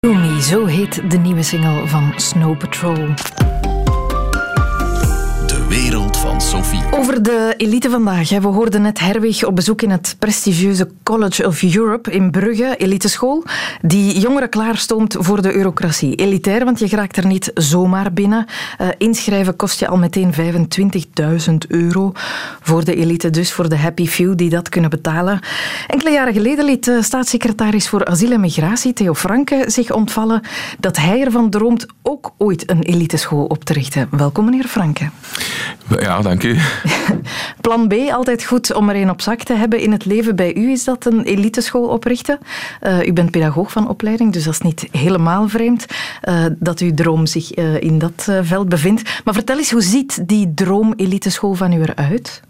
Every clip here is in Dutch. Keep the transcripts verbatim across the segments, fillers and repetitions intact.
Rumi, zo heet de nieuwe single van Snow Patrol. De wereld van Sophie. Over de elite vandaag. We hoorden net Herwig op bezoek in het prestigieuze College of Europe in Brugge, eliteschool, die jongeren klaarstoomt voor de eurocratie. Elitair, want je geraakt er niet zomaar binnen. Uh, inschrijven kost je al meteen vijfentwintigduizend euro. Voor de elite dus, voor de happy few die dat kunnen betalen. Enkele jaren geleden liet de staatssecretaris voor asiel en migratie, Theo Franke, zich ontvallen dat hij ervan droomt ook ooit een eliteschool op te richten. Welkom, meneer Franke. Ja, dank u. Plan B, altijd goed om er een op zak te hebben in het leven. Bij u is dat een eliteschool oprichten. Uh, u bent pedagoog van opleiding, dus dat is niet helemaal vreemd uh, dat uw droom zich uh, in dat uh, veld bevindt. Maar vertel eens, hoe ziet die droom-eliteschool van u eruit?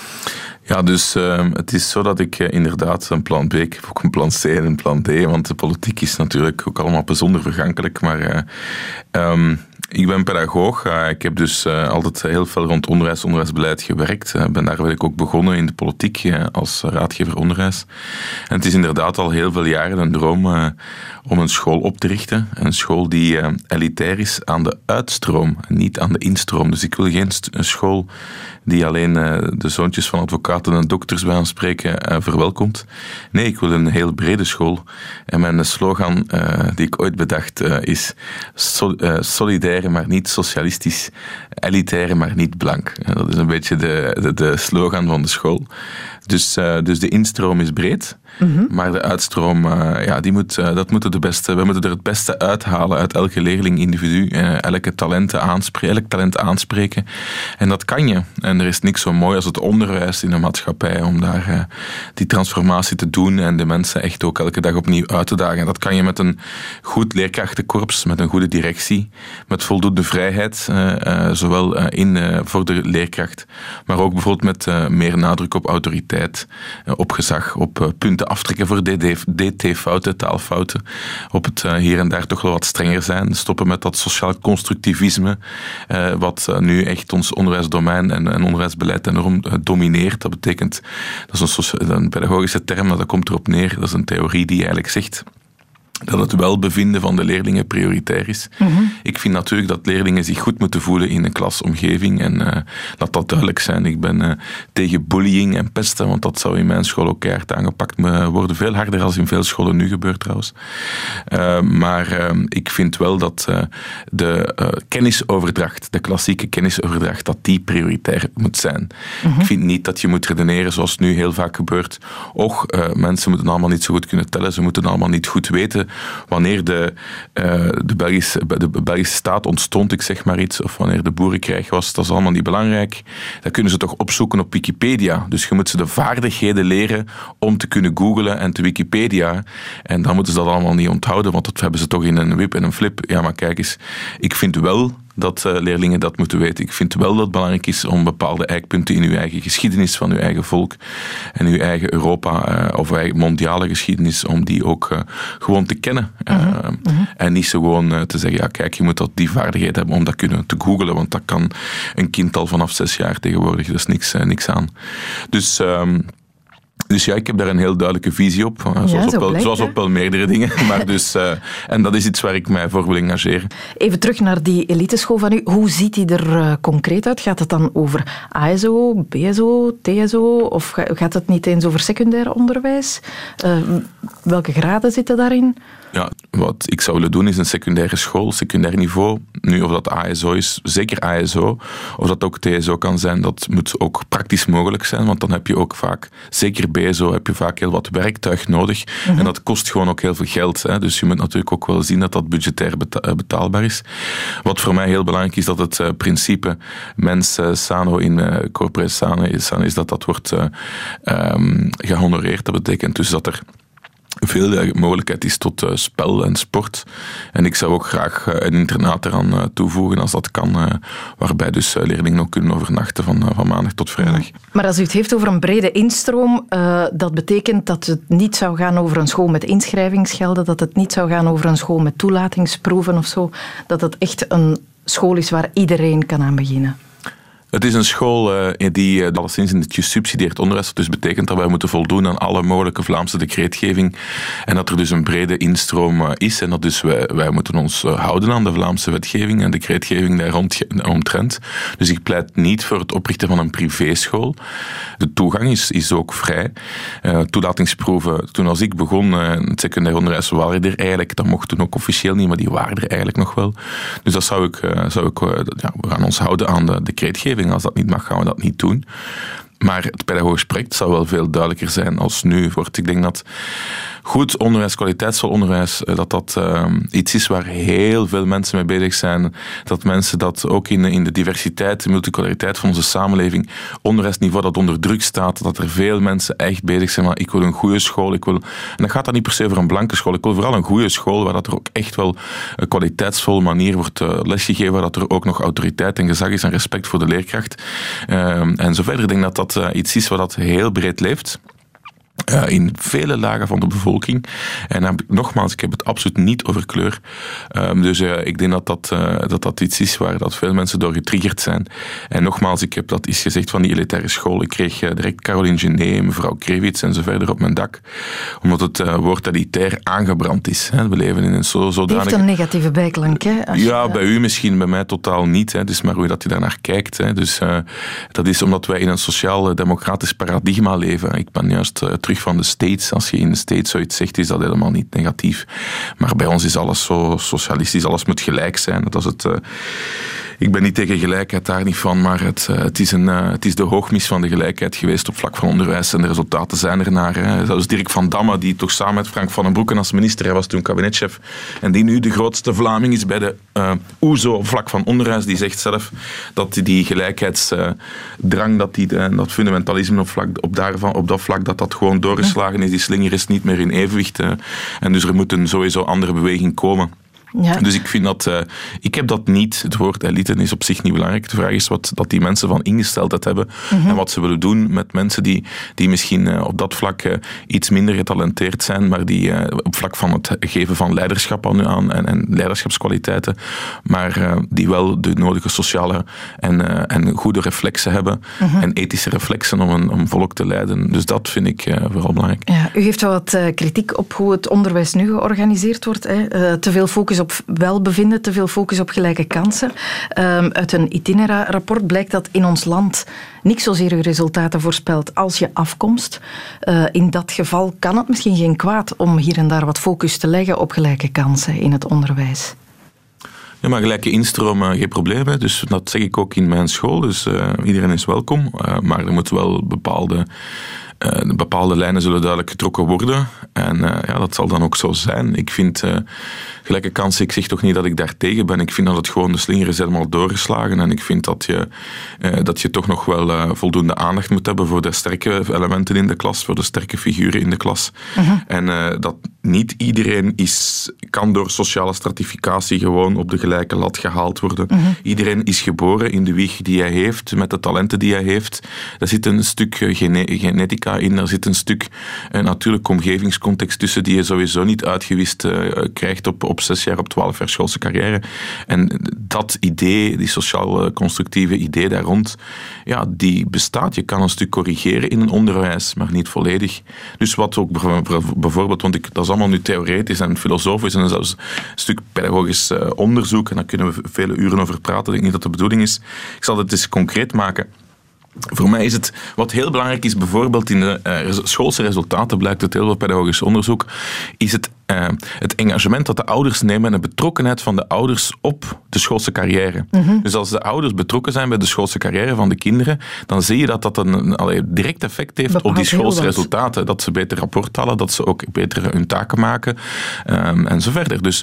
Ja, dus uh, het is zo dat ik uh, inderdaad een plan B, ik heb ook een plan C en een plan D, want de politiek is natuurlijk ook allemaal bijzonder vergankelijk, maar uh, um, ik ben pedagoog. Uh, ik heb dus uh, altijd heel veel rond onderwijs, onderwijsbeleid gewerkt. Ik uh, ben daar ik ook begonnen in de politiek uh, als raadgever onderwijs. En het is inderdaad al heel veel jaren een droom uh, om een school op te richten. Een school die uh, elitair is aan de uitstroom, niet aan de instroom. Dus ik wil geen st- een school die alleen uh, de zoontjes van advocaten en dokters bij ons spreken uh, verwelkomt. Nee, ik wil een heel brede school. En mijn slogan uh, die ik ooit bedacht uh, is sol- uh, solidair, maar niet socialistisch. Elitair, maar niet blank. Uh, dat is een beetje de, de, de slogan van de school. Dus, uh, dus de instroom is breed. Mm-hmm. Maar de uitstroom, uh, ja, die moet, uh, dat moeten de beste, we moeten er het beste uithalen uit elke leerling, individu, uh, elke talenten aanspreken, elk talent aanspreken. En dat kan je. En er is niks zo mooi als het onderwijs in een maatschappij om daar uh, die transformatie te doen en de mensen echt ook elke dag opnieuw uit te dagen. En dat kan je met een goed leerkrachtenkorps, met een goede directie, met voldoende vrijheid, uh, uh, zowel uh, in, uh, voor de leerkracht, maar ook bijvoorbeeld met uh, meer nadruk op autoriteit, uh, op gezag, op uh, punten aftrekken voor D T-fouten, taalfouten, op het uh, hier en daar toch wel wat strenger zijn, stoppen met dat sociaal constructivisme, uh, wat uh, nu echt ons onderwijsdomein en, en onderwijsbeleid enorm uh, domineert. Dat betekent, dat is een, socia- een pedagogische term, maar dat komt erop neer, dat is een theorie die eigenlijk zegt dat het welbevinden van de leerlingen prioritair is. Mm-hmm. Ik vind natuurlijk dat leerlingen zich goed moeten voelen in een klasomgeving en uh, laat dat duidelijk zijn. Ik ben uh, tegen bullying en pesten, want dat zou in mijn school ook keihard aangepakt worden. Veel harder dan in veel scholen nu gebeurt trouwens. Uh, maar uh, ik vind wel dat uh, de uh, kennisoverdracht, de klassieke kennisoverdracht, dat die prioritair moet zijn. Mm-hmm. Ik vind niet dat je moet redeneren zoals nu heel vaak gebeurt. Och, uh, mensen moeten allemaal niet zo goed kunnen tellen, ze moeten allemaal niet goed weten wanneer de, uh, de, Belgische, de Belgische staat ontstond, ik zeg maar iets, of wanneer de boerenkrijg was, dat is allemaal niet belangrijk. Dat kunnen ze toch opzoeken op Wikipedia. Dus je moet ze de vaardigheden leren om te kunnen googlen en te Wikipedia. En dan moeten ze dat allemaal niet onthouden, want dat hebben ze toch in een wip en een flip. Ja, maar kijk eens, ik vind wel dat uh, leerlingen dat moeten weten. Ik vind wel dat het belangrijk is om bepaalde eikpunten in uw eigen geschiedenis van uw eigen volk en uw eigen Europa uh, of uw eigen mondiale geschiedenis, om die ook uh, gewoon te kennen. Uh, uh-huh. Uh-huh. En niet zo gewoon uh, te zeggen, ja kijk, je moet dat die vaardigheid hebben om dat kunnen te googlen, want dat kan een kind al vanaf zes jaar tegenwoordig. Er is niks, uh, niks aan. Dus... Um, Dus ja, ik heb daar een heel duidelijke visie op. Uh, zoals, ja, op wel, blijkt, zoals op wel meerdere dingen. Maar dus, uh, en dat is iets waar ik mij voor wil engageren. Even terug naar die eliteschool van u. Hoe ziet die er uh, concreet uit? Gaat het dan over A S O, B S O, T S O? Of gaat het niet eens over secundair onderwijs? Uh, welke graden zitten daarin? Ja, wat ik zou willen doen is een secundaire school, secundair niveau. Nu, of dat A S O is, zeker A S O. Of dat ook T S O kan zijn, dat moet ook praktisch mogelijk zijn. Want dan heb je ook vaak, zeker B S O, heb je vaak heel wat werktuig nodig. Mm-hmm. En dat kost gewoon ook heel veel geld. Hè. Dus je moet natuurlijk ook wel zien dat dat budgetair beta- betaalbaar is. Wat voor mij heel belangrijk is, dat het uh, principe mens uh, sano in uh, corpore sano is, is dat dat wordt uh, um, gehonoreerd. Dat betekent dus dat er veel mogelijkheid is tot uh, spel en sport. En ik zou ook graag uh, een internaat eraan uh, toevoegen als dat kan, uh, waarbij dus uh, leerlingen ook kunnen overnachten van, uh, van maandag tot vrijdag. Maar als u het heeft over een brede instroom, uh, dat betekent dat het niet zou gaan over een school met inschrijvingsgelden, dat het niet zou gaan over een school met toelatingsproeven of zo, dat het echt een school is waar iedereen kan aan beginnen. Het is een school uh, die uh, alleszins in het gesubsidieerd onderwijs, dat dus betekent dat wij moeten voldoen aan alle mogelijke Vlaamse decreetgeving en dat er dus een brede instroom uh, is en dat dus wij, wij moeten ons uh, houden aan de Vlaamse wetgeving en decreetgeving daar rond, omtrent. Dus ik pleit niet voor het oprichten van een privéschool. De toegang is, is ook vrij. Uh, toelatingsproeven, toen als ik begon uh, het secundair onderwijs, waren er eigenlijk, dat mocht toen ook officieel niet, maar die waren er eigenlijk nog wel. Dus dat zou ik, uh, zou ik uh, ja, we gaan ons houden aan de decreetgeving. Als dat niet mag, gaan we dat niet doen. Maar het pedagogisch project zou wel veel duidelijker zijn als nu wordt. Ik denk dat goed onderwijs, kwaliteitsvol onderwijs, dat dat uh, iets is waar heel veel mensen mee bezig zijn. Dat mensen dat ook in, in de diversiteit, de multiculturaliteit van onze samenleving, onderwijsniveau dat onder druk staat, dat er veel mensen echt bezig zijn. Maar ik wil een goede school. Ik wil, en dan gaat dat niet per se over een blanke school. Ik wil vooral een goede school waar dat er ook echt wel een kwaliteitsvolle manier wordt uh, lesgegeven, waar dat er ook nog autoriteit en gezag is en respect voor de leerkracht. Uh, en zo verder. Ik denk dat dat uh, iets is wat dat heel breed leeft. Uh, in vele lagen van de bevolking. En uh, nogmaals, ik heb het absoluut niet over kleur. Uh, dus uh, ik denk dat dat, uh, dat dat iets is waar dat veel mensen door getriggerd zijn. En nogmaals, ik heb dat eens gezegd van die elitaire school. Ik kreeg uh, direct Caroline Genet, mevrouw Krevits en zo verder op mijn dak. Omdat het uh, woord elitair aangebrand is. Hè. We leven in een zo, zodanige... Het heeft een negatieve bijklank, hè? Als ja, je... bij u misschien, bij mij totaal niet. Hè. Het is maar hoe dat je daarnaar kijkt. Hè. Dus uh, dat is omdat wij in een sociaal-democratisch paradigma leven. Ik ben juist uh, terug van de States. Als je in de States zoiets zegt, is dat helemaal niet negatief. Maar bij ons is alles zo socialistisch, alles moet gelijk zijn. Dat is het... Uh, Ik ben niet tegen gelijkheid, daar niet van, maar het, het, is een, het is de hoogmis van de gelijkheid geweest op vlak van onderwijs en de resultaten zijn er naar. Hè. Zelfs Dirk van Damme, die toch samen met Frank van den Broeke als minister, hij was toen kabinetchef, en die nu de grootste Vlaming is bij de uh, O E S O op vlak van onderwijs, die zegt zelf dat die gelijkheidsdrang, dat, die, uh, dat fundamentalisme op, vlak, op, daarvan, op dat vlak, dat dat gewoon doorgeslagen is. Die slinger is niet meer in evenwicht. Uh, en dus er moet een sowieso andere beweging komen. Ja. Dus ik vind dat... Uh, ik heb dat niet. Het woord elite is op zich niet belangrijk. De vraag is wat dat die mensen van ingesteldheid hebben mm-hmm. en wat ze willen doen met mensen die, die misschien uh, op dat vlak uh, iets minder getalenteerd zijn, maar die uh, op vlak van het geven van leiderschap aan, aan en, en leiderschapskwaliteiten, maar uh, die wel de nodige sociale en, uh, en goede reflexen hebben mm-hmm. en ethische reflexen om een om volk te leiden. Dus dat vind ik uh, vooral belangrijk. Ja, u heeft wel wat uh, kritiek op hoe het onderwijs nu georganiseerd wordt. Hè? Uh, te veel focus op welbevinden, te veel focus op gelijke kansen. Um, uit een Itinera-rapport blijkt dat in ons land niet zozeer uw resultaten voorspelt als je afkomst. Uh, in dat geval kan het misschien geen kwaad om hier en daar wat focus te leggen op gelijke kansen in het onderwijs. Ja, maar gelijke instroom, uh, geen probleem. Hè. Dus dat zeg ik ook in mijn school. Dus uh, iedereen is welkom. Uh, maar er moet wel bepaalde... Uh, bepaalde lijnen zullen duidelijk getrokken worden. En uh, ja, dat zal dan ook zo zijn. Ik vind uh, gelijke kansen, ik zeg toch niet dat ik daar tegen ben. Ik vind dat het gewoon, de slinger is helemaal doorgeslagen. En ik vind dat je, uh, dat je toch nog wel uh, voldoende aandacht moet hebben voor de sterke elementen in de klas, voor de sterke figuren in de klas. Uh-huh. En uh, dat niet iedereen is, kan door sociale stratificatie gewoon op de gelijke lat gehaald worden. Uh-huh. Iedereen is geboren in de wieg die hij heeft, met de talenten die hij heeft. Er zit een stuk gene- genetica in, er zit een stuk uh, natuurlijk omgevingscontext tussen die je sowieso niet uitgewist uh, krijgt op, op zes jaar, op twaalf jaar schoolse carrière. En dat idee, die sociaal-constructieve idee daar rond, ja, die bestaat. Je kan een stuk corrigeren in een onderwijs, maar niet volledig. Dus wat ook bijvoorbeeld, want ik, dat is allemaal nu theoretisch en filosofisch en zelfs een stuk pedagogisch uh, onderzoek, en daar kunnen we vele uren over praten, ik denk niet dat de bedoeling is. Ik zal het eens concreet maken. Voor mij is het, wat heel belangrijk is, bijvoorbeeld in de uh, schoolse resultaten, blijkt uit heel veel pedagogisch onderzoek, is het, uh, het engagement dat de ouders nemen en de betrokkenheid van de ouders op de schoolse carrière. Mm-hmm. Dus als de ouders betrokken zijn bij de schoolse carrière van de kinderen, dan zie je dat dat een, een allee, direct effect heeft bepaalt op die schoolse resultaten. Dat ze beter rapport halen, dat ze ook beter hun taken maken um, en zo verder. Dus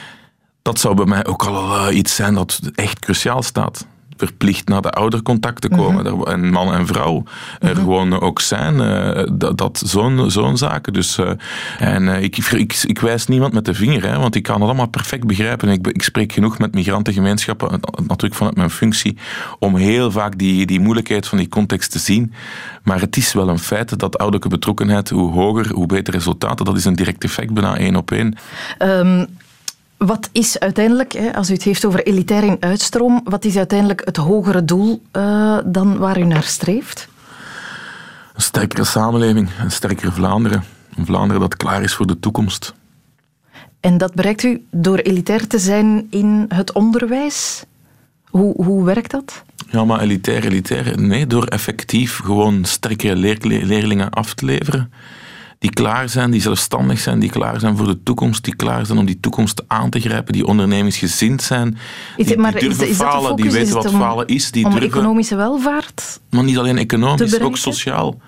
dat zou bij mij ook al uh, iets zijn dat echt cruciaal staat. Verplicht naar de oudercontact te komen. Mm-hmm. En man en vrouw er mm-hmm. gewoon ook zijn. Uh, dat, dat, zo'n, zo'n zaken. Dus, uh, en uh, ik, ik, ik wijs niemand met de vinger, hè, want ik kan het allemaal perfect begrijpen. Ik, ik spreek genoeg met migrantengemeenschappen, natuurlijk vanuit mijn functie, om heel vaak die, die moeilijkheid van die context te zien. Maar het is wel een feit dat ouderlijke betrokkenheid, hoe hoger, hoe beter resultaten, dat is een direct effect, bijna één op één. Um... Wat is uiteindelijk, als u het heeft over elitair in uitstroom, wat is uiteindelijk het hogere doel uh, dan waar u naar streeft? Een sterkere samenleving, een sterkere Vlaanderen. Een Vlaanderen dat klaar is voor de toekomst. En dat bereikt u door elitair te zijn in het onderwijs? Hoe, hoe werkt dat? Ja, maar elitair, elitair, nee, door effectief gewoon sterkere leer, leerlingen af te leveren. Die klaar zijn, die zelfstandig zijn, die klaar zijn voor de toekomst, die klaar zijn om die toekomst aan te grijpen, die ondernemingsgezind zijn, die, die maar durven is, is falen, die weten wat om, falen is. Die om durven, economische welvaart? Maar niet alleen economisch, ook sociaal.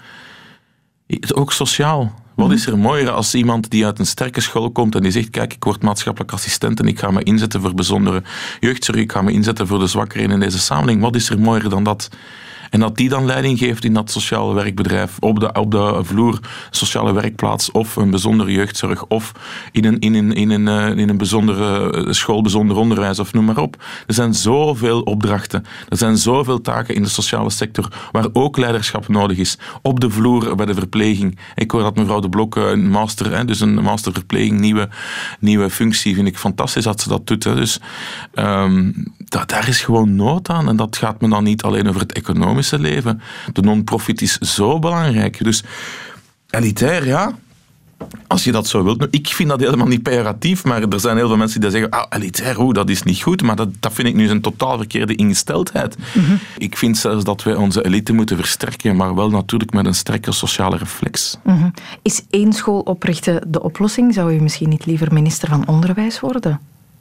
Ook sociaal. Wat is er mooier als iemand die uit een sterke school komt en die zegt, kijk, ik word maatschappelijk assistent en ik ga me inzetten voor bijzondere jeugdzorg, ik ga me inzetten voor de zwakkeren in deze samenleving. Wat is er mooier dan dat? En dat die dan leiding geeft in dat sociale werkbedrijf, op de, op de vloer, sociale werkplaats, of een bijzondere jeugdzorg, of in een, in een, in een, in een bijzondere school, bijzonder onderwijs, of noem maar op. Er zijn zoveel opdrachten, er zijn zoveel taken in de sociale sector, waar ook leiderschap nodig is. Op de vloer, bij de verpleging. Ik hoor dat mevrouw De Blok een master, dus een master verpleging, nieuwe, nieuwe functie, vind ik fantastisch dat ze dat doet. Dus um, dat, daar is gewoon nood aan. En dat gaat me dan niet alleen over het economische leven. De non-profit is zo belangrijk. Dus elitair, ja. Als je dat zo wilt. Ik vind dat helemaal niet pejoratief, maar er zijn heel veel mensen die zeggen, ah, elitair, oe, dat is niet goed. Maar dat, dat vind ik nu een totaal verkeerde ingesteldheid. Mm-hmm. Ik vind zelfs dat wij onze elite moeten versterken, maar wel natuurlijk met een sterke sociale reflex. Mm-hmm. Is één school oprichten de oplossing? Zou u misschien niet liever minister van Onderwijs worden?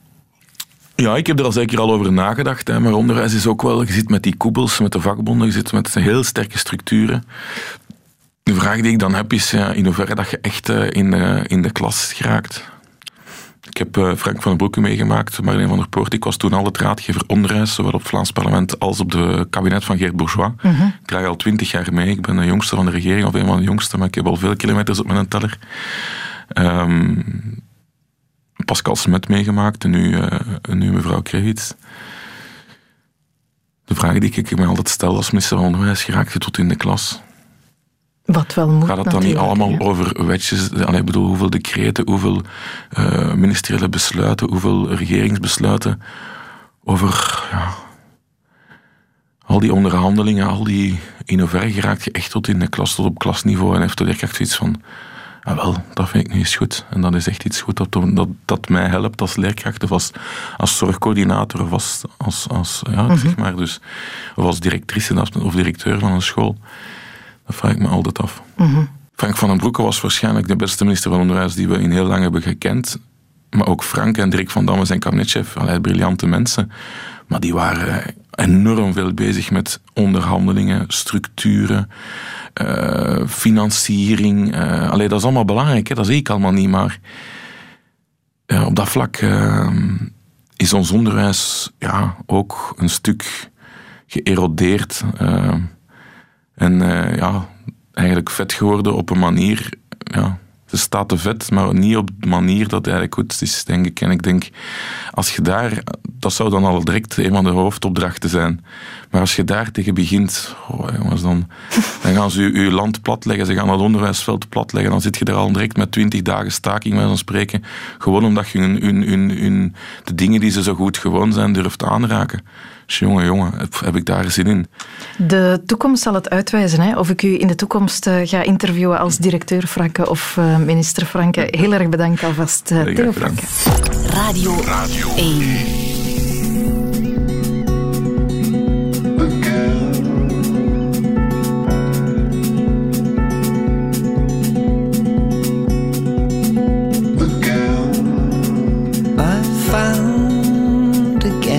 Ja, ik heb er al zeker al over nagedacht. Hè. Maar onderwijs is ook wel... Je zit met die koepels, met de vakbonden, je zit met heel sterke structuren. De vraag die ik dan heb is ja, in hoeverre dat je echt uh, in, de, in de klas geraakt. Ik heb uh, Frank van den Broeke meegemaakt, Marleen van der Poort. Ik was toen altijd raadgever onderwijs, zowel op het Vlaams parlement als op het kabinet van Geert Bourgeois. Mm-hmm. Ik draag al twintig jaar mee. Ik ben de jongste van de regering, of een van de jongste, maar ik heb al veel kilometers op mijn teller. Um, Pascal Smet meegemaakt en nu, uh, nu mevrouw Krevits. De vraag die ik me altijd stel als minister van Onderwijs, geraakt je tot in de klas? Wat wel moet. Gaat het dan niet allemaal ja. over wetjes? Allee, ik bedoel, hoeveel decreten, hoeveel uh, ministeriële besluiten, hoeveel regeringsbesluiten, over ja, al die onderhandelingen, al die... In hoeverre geraakt je echt tot in de klas, tot op klasniveau en heeft de leerkracht zoiets van... Ah, wel, dat vind ik nu eens goed. En dat is echt iets goed dat, dat, dat mij helpt als leerkracht of als, als zorgcoördinator of als, als, als, ja, mm-hmm. zeg maar, dus, of als directrice of directeur van een school. Dat vraag ik me altijd af. Mm-hmm. Frank van den Broeke was waarschijnlijk de beste minister van Onderwijs die we in heel lang hebben gekend. Maar ook Frank en Dirk van Damme zijn kabinetchef. Allee, briljante mensen. Maar die waren enorm veel bezig met onderhandelingen, structuren, uh, financiering. Uh, allee, dat is allemaal belangrijk, hè? Dat zie ik allemaal niet. Maar uh, op dat vlak uh, is ons onderwijs ja, ook een stuk geërodeerd. Uh, en uh, ja, eigenlijk vet geworden op een manier... Ja, het staat te vet, maar niet op de manier dat eigenlijk goed is, denk ik. En ik denk, als je daar... Dat zou dan al direct een van de hoofdopdrachten zijn. Maar als je daar tegen begint... Oh, jongens, dan, dan gaan ze je, je land platleggen. Ze gaan het onderwijsveld platleggen. Dan zit je daar al direct met twintig dagen staking, bij zo'n spreken. Gewoon omdat je hun, hun, hun, hun, de dingen die ze zo goed gewoon zijn, durft aanraken. Dus jongen, jongen, heb ik daar zin in. De toekomst zal het uitwijzen, hè? Of ik u in de toekomst uh, ga interviewen als directeur Franke of uh, minister Franke. Heel erg bedankt alvast, uh, Theo Franke. Radio, Radio één.